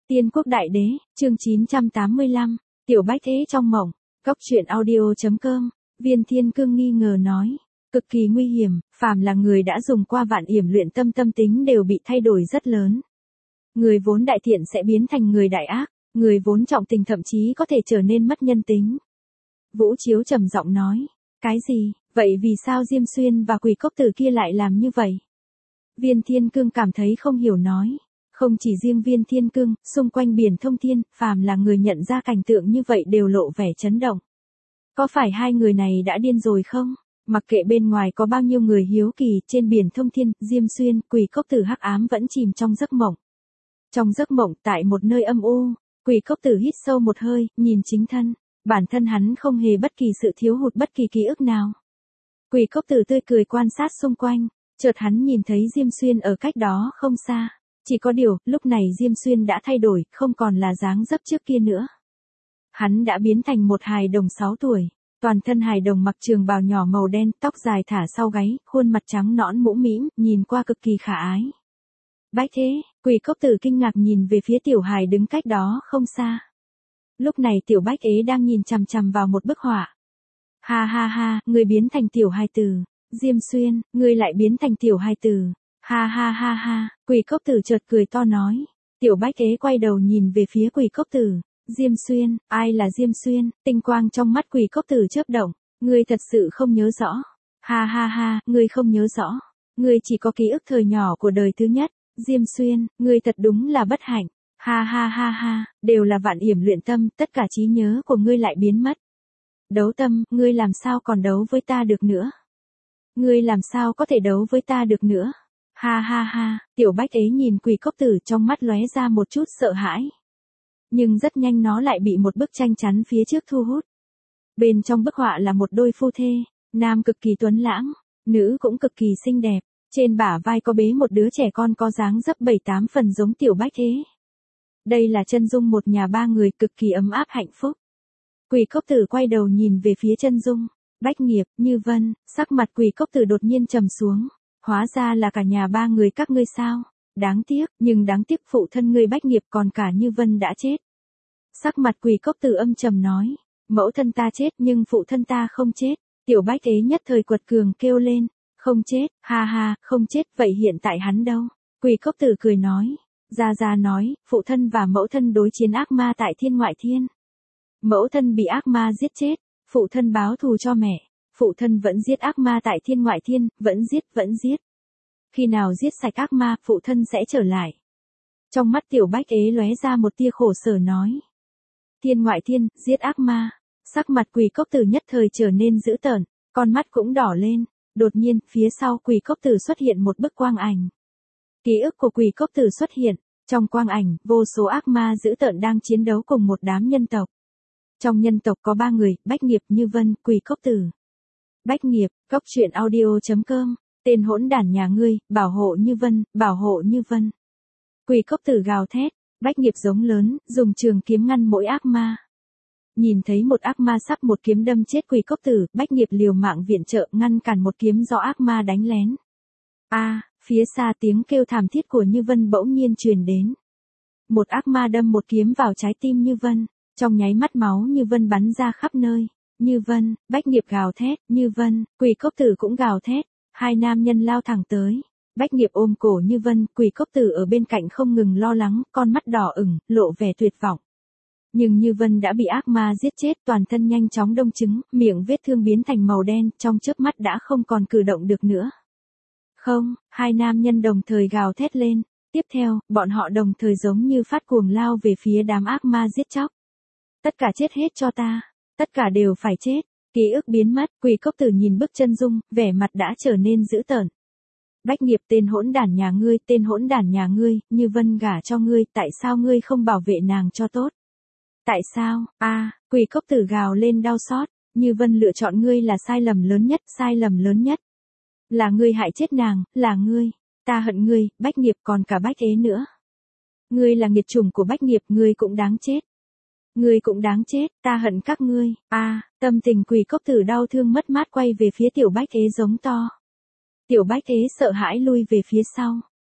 Tiên quốc đại đế, chương 985, Tiểu Bách Thế trong mộng, Góc truyện audio.com, Viên Thiên Cương nghi ngờ nói, cực kỳ nguy hiểm, phàm là người đã dùng qua vạn yểm luyện tâm tâm tính đều bị thay đổi rất lớn. Người vốn đại thiện sẽ biến thành người đại ác, người vốn trọng tình thậm chí có thể trở nên mất nhân tính. Vũ Chiếu trầm giọng nói, cái gì, vậy vì sao Diêm Xuyên và Quỷ Cốc Tử kia lại làm như vậy? Viên Thiên Cương cảm thấy không hiểu nói. Không chỉ riêng Viên Thiên Cương, xung quanh biển thông thiên, phàm là người nhận ra cảnh tượng như vậy đều lộ vẻ chấn động. Có phải hai người này đã điên rồi không? Mặc kệ bên ngoài có bao nhiêu người hiếu kỳ, trên biển thông thiên, Diêm Xuyên, Quỷ Cốc Tử hắc ám vẫn chìm trong giấc mộng. Trong giấc mộng, tại một nơi âm u, Quỷ Cốc Tử hít sâu một hơi, nhìn chính thân. Bản thân hắn không hề bất kỳ sự thiếu hụt bất kỳ ký ức nào. Quỷ Cốc Tử tươi cười quan sát xung quanh, chợt hắn nhìn thấy Diêm Xuyên ở cách đó không xa. Chỉ có điều, lúc này Diêm Xuyên đã thay đổi, không còn là dáng dấp trước kia nữa. Hắn đã biến thành một hài đồng 6 tuổi, toàn thân hài đồng mặc trường bào nhỏ màu đen, tóc dài thả sau gáy, khuôn mặt trắng nõn mũm mĩm, nhìn qua cực kỳ khả ái. Bách Thế, Quỷ Cốc Tử kinh ngạc nhìn về phía tiểu hài đứng cách đó không xa. Lúc này tiểu Bách Ế đang nhìn chằm chằm vào một bức họa. Ha ha ha, người biến thành tiểu hài tử. Diêm Xuyên, ngươi lại biến thành tiểu hài tử. Ha ha ha ha, Quỷ Cốc Tử chợt cười to nói. Tiểu Bách Ế quay đầu nhìn về phía Quỷ Cốc Tử. Diêm Xuyên, ai là Diêm Xuyên? Tinh quang trong mắt Quỷ Cốc Tử chớp động. Ngươi thật sự không nhớ rõ. Ha ha ha, ngươi không nhớ rõ. Ngươi chỉ có ký ức thời nhỏ của đời thứ nhất. Diêm Xuyên, ngươi thật đúng là bất hạnh. Ha ha ha ha, đều là vạn yểm luyện tâm, tất cả trí nhớ của ngươi lại biến mất. Đấu tâm, ngươi làm sao còn đấu với ta được nữa? Ngươi làm sao có thể đấu với ta được nữa? Ha ha ha, tiểu Bách Ế nhìn Quỷ Cốc Tử trong mắt lóe ra một chút sợ hãi. Nhưng rất nhanh nó lại bị một bức tranh chắn phía trước thu hút. Bên trong bức họa là một đôi phu thê, nam cực kỳ tuấn lãng, nữ cũng cực kỳ xinh đẹp, trên bả vai có bế một đứa trẻ con có dáng dấp 7-8 phần giống tiểu Bách Ế. Đây là chân dung một nhà ba người cực kỳ ấm áp hạnh phúc. Quỷ Cốc Tử quay đầu nhìn về phía chân dung, Bách Nghiệp, Như Vân, sắc mặt Quỷ Cốc Tử đột nhiên trầm xuống. Hóa ra là cả nhà ba người các ngươi sao? Đáng tiếc, nhưng đáng tiếc phụ thân ngươi Bách Nghiệp còn cả Như Vân đã chết. Sắc mặt Quỷ Cốc Tử âm trầm nói, mẫu thân ta chết nhưng phụ thân ta không chết. Tiểu Bách Ế nhất thời quật cường kêu lên, không chết, ha ha, không chết, vậy hiện tại hắn đâu? Quỷ Cốc Tử cười nói, Gia nói, phụ thân và mẫu thân đối chiến ác ma tại thiên ngoại thiên. Mẫu thân bị ác ma giết chết, phụ thân báo thù cho mẹ. Phụ thân vẫn giết ác ma tại thiên ngoại thiên, vẫn giết. Khi nào giết sạch ác ma, phụ thân sẽ trở lại. Trong mắt tiểu Bách Ế lóe ra một tia khổ sở nói. Thiên ngoại thiên, giết ác ma. Sắc mặt Quỷ Cốc Tử nhất thời trở nên dữ tợn, con mắt cũng đỏ lên. Đột nhiên, phía sau Quỷ Cốc Tử xuất hiện một bức quang ảnh. Ký ức của Quỷ Cốc Tử xuất hiện. Trong quang ảnh, vô số ác ma dữ tợn đang chiến đấu cùng một đám nhân tộc. Trong nhân tộc có 3 người, Bách Nghiệp, Như Vân, Quỷ Cốc Tử. Bách Nghiệp, Góc truyện audio.com, tên hỗn đản nhà ngươi, bảo hộ Như Vân, bảo hộ Như Vân. Quỷ Cốc Tử gào thét, Bách Nghiệp giống lớn, dùng trường kiếm ngăn mỗi ác ma. Nhìn thấy một ác ma sắp một kiếm đâm chết Quỷ Cốc Tử, Bách Nghiệp liều mạng viện trợ ngăn cản một kiếm do ác ma đánh lén. Phía xa tiếng kêu thảm thiết của Như Vân bỗng nhiên truyền đến. Một ác ma đâm một kiếm vào trái tim Như Vân, trong nháy mắt máu Như Vân bắn ra khắp nơi. Như Vân, Bách Nghiệp gào thét, Như Vân, Quỷ Cốc Tử cũng gào thét, hai nam nhân lao thẳng tới. Bách Nghiệp ôm cổ Như Vân, Quỷ Cốc Tử ở bên cạnh không ngừng lo lắng, con mắt đỏ ửng, lộ vẻ tuyệt vọng. Nhưng Như Vân đã bị ác ma giết chết, toàn thân nhanh chóng đông cứng, miệng vết thương biến thành màu đen, trong chớp mắt đã không còn cử động được nữa. Không, hai nam nhân đồng thời gào thét lên, tiếp theo, bọn họ đồng thời giống như phát cuồng lao về phía đám ác ma giết chóc. Tất cả chết hết cho ta. Tất cả đều phải chết. Ký ức biến mất, Quỷ Cốc Tử nhìn bức chân dung, vẻ mặt đã trở nên dữ tợn. Bách Nghiệp, tên hỗn đản nhà ngươi, tên hỗn đản nhà ngươi, Như Vân gả cho ngươi, tại sao ngươi không bảo vệ nàng cho tốt? Tại sao? Quỷ Cốc Tử gào lên đau xót, Như Vân lựa chọn ngươi là sai lầm lớn nhất, sai lầm lớn nhất. Là ngươi hại chết nàng, là ngươi. Ta hận ngươi, Bách Nghiệp còn cả Bách Ế nữa. Ngươi là nghiệt chủng của Bách Nghiệp, ngươi cũng đáng chết. Ngươi cũng đáng chết, ta hận các ngươi. Tâm tình Quỷ Cốc Tử đau thương mất mát quay về phía tiểu Bách Ế giống to. Tiểu Bách Ế sợ hãi lui về phía sau.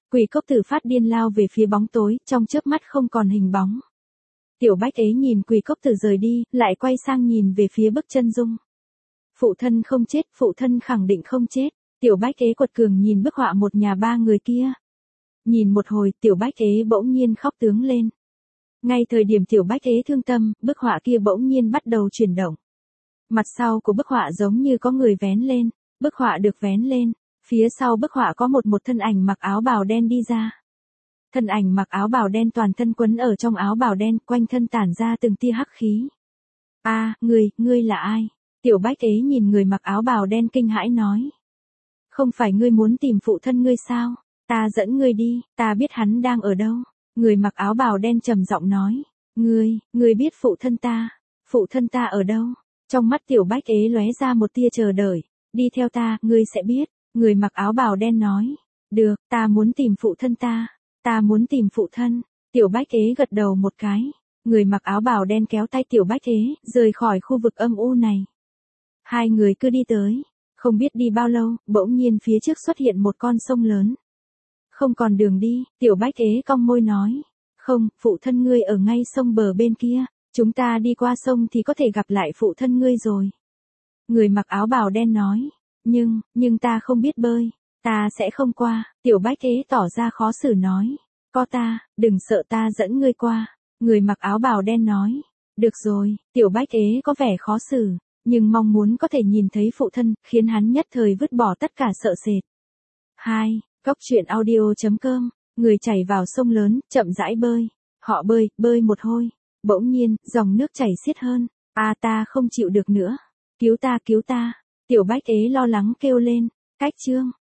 Quỷ cốc tử phát điên lao về phía bóng tối, trong chớp mắt không còn hình bóng. Tiểu Bách Ế nhìn Quỷ cốc tử rời đi, lại quay sang nhìn về phía bức chân dung. Phụ thân không chết, phụ thân khẳng định không chết. Tiểu Bách Ế quật cường nhìn bức họa một nhà ba người kia. Nhìn một hồi, Tiểu Bách Ế bỗng nhiên khóc tướng lên. Ngay thời điểm Tiểu Bách Ế thương tâm, bức họa kia bỗng nhiên bắt đầu chuyển động. Mặt sau của bức họa giống như có người vén lên, bức họa được vén lên, phía sau bức họa có một thân ảnh mặc áo bào đen đi ra. Thân ảnh mặc áo bào đen toàn thân quấn ở trong áo bào đen, quanh thân tản ra từng tia hắc khí. A, ngươi là ai? Tiểu Bách Ế nhìn người mặc áo bào đen kinh hãi nói. Không phải ngươi muốn tìm phụ thân ngươi sao? Ta dẫn ngươi đi, ta biết hắn đang ở đâu. Người mặc áo bào đen trầm giọng nói. Ngươi biết phụ thân ta ở đâu? Trong mắt Tiểu Bách Ế lóe ra một tia chờ đợi. Đi theo ta, ngươi sẽ biết. Người mặc áo bào đen nói. Được, ta muốn tìm phụ thân ta muốn tìm phụ thân. Tiểu Bách Ế gật đầu một cái. Người mặc áo bào đen kéo tay Tiểu Bách Ế, rời khỏi khu vực âm u này. Hai người cứ đi tới. Không biết đi bao lâu, bỗng nhiên phía trước xuất hiện một con sông lớn. Không còn đường đi, Tiểu Bách Ế cong môi nói. Không, phụ thân ngươi ở ngay sông bờ bên kia. Chúng ta đi qua sông thì có thể gặp lại phụ thân ngươi rồi. Người mặc áo bào đen nói. Nhưng ta không biết bơi. Ta sẽ không qua. Tiểu Bách Ế tỏ ra khó xử nói. Có ta, đừng sợ, ta dẫn ngươi qua. Người mặc áo bào đen nói. Được rồi, Tiểu Bách Ế có vẻ khó xử. Nhưng mong muốn có thể nhìn thấy phụ thân, khiến hắn nhất thời vứt bỏ tất cả sợ sệt. 2. Cốc truyện audio.com. Người chảy vào sông lớn, chậm rãi bơi. Họ bơi một hồi. Bỗng nhiên, dòng nước chảy xiết hơn. Ta không chịu được nữa. Cứu ta. Tiểu Bách Ế lo lắng kêu lên. Cách chương.